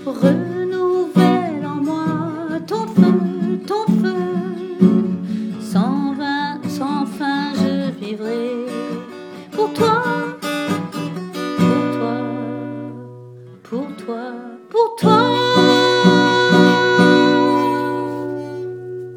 Renouvelle en moi ton feu, ton feu. Sans fin je vivrai pour toi, pour toi, pour toi, pour toi.